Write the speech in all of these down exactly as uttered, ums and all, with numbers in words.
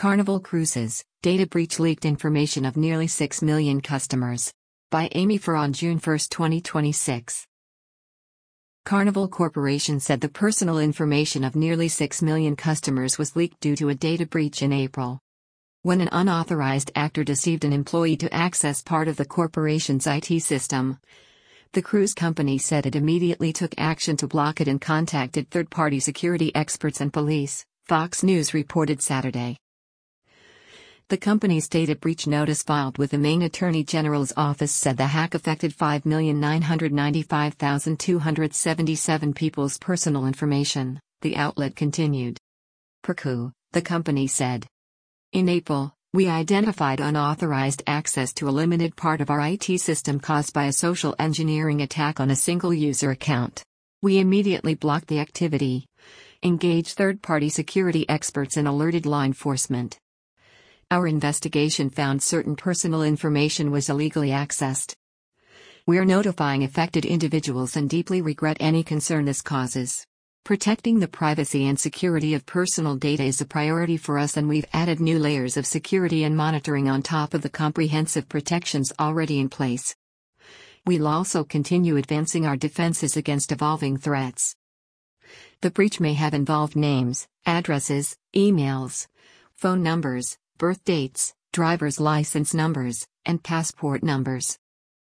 Carnival Cruises, data breach leaked information of nearly six million customers. By Amy Farr on June first, twenty twenty-six. Carnival Corporation said the personal information of nearly six million customers was leaked due to a data breach in April. When an unauthorized actor deceived an employee to access part of the corporation's I T system, the cruise company said it immediately took action to block it and contacted third-party security experts and police, Fox News reported Saturday. The company's data breach notice filed with the Maine Attorney General's office said the hack affected five million nine hundred ninety-five thousand two hundred seventy-seven people's personal information, the outlet continued. Per C U, the company said. In April, we identified unauthorized access to a limited part of our I T system caused by a social engineering attack on a single user account. We immediately blocked the activity, engaged third-party security experts and alerted law enforcement. Our investigation found certain personal information was illegally accessed. We are notifying affected individuals and deeply regret any concern this causes. Protecting the privacy and security of personal data is a priority for us, and we've added new layers of security and monitoring on top of the comprehensive protections already in place. We'll also continue advancing our defenses against evolving threats. The breach may have involved names, addresses, emails, phone numbers, birth dates, driver's license numbers, and passport numbers.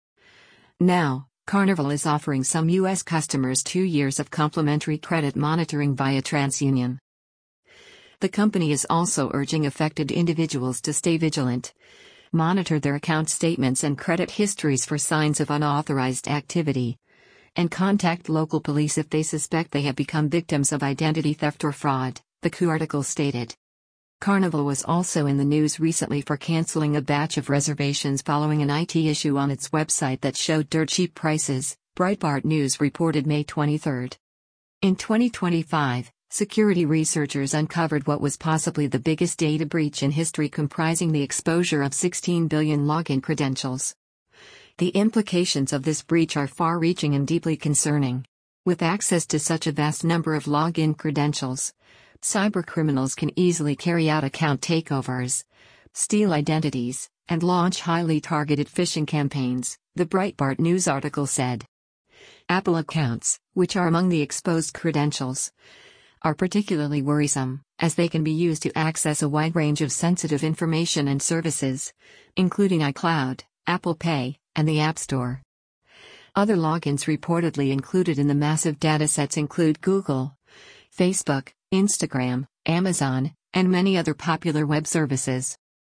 Now, Carnival is offering some U S customers two years of complimentary credit monitoring via TransUnion. The company is also urging affected individuals to stay vigilant, monitor their account statements and credit histories for signs of unauthorized activity, and contact local police if they suspect they have become victims of identity theft or fraud, the C U article stated. Carnival was also in the news recently for canceling a batch of reservations following an I T issue on its website that showed dirt cheap prices, Breitbart News reported May twenty-third. In twenty twenty-five, security researchers uncovered what was possibly the biggest data breach in history, comprising the exposure of sixteen billion login credentials. The implications of this breach are far-reaching and deeply concerning. With access to such a vast number of login credentials, cybercriminals can easily carry out account takeovers, steal identities, and launch highly targeted phishing campaigns, the Breitbart News article said. Apple accounts, which are among the exposed credentials, are particularly worrisome, as they can be used to access a wide range of sensitive information and services, including iCloud, Apple Pay, and the App Store. Other logins reportedly included in the massive datasets include Google, Facebook, Instagram, Amazon, and many other popular web services.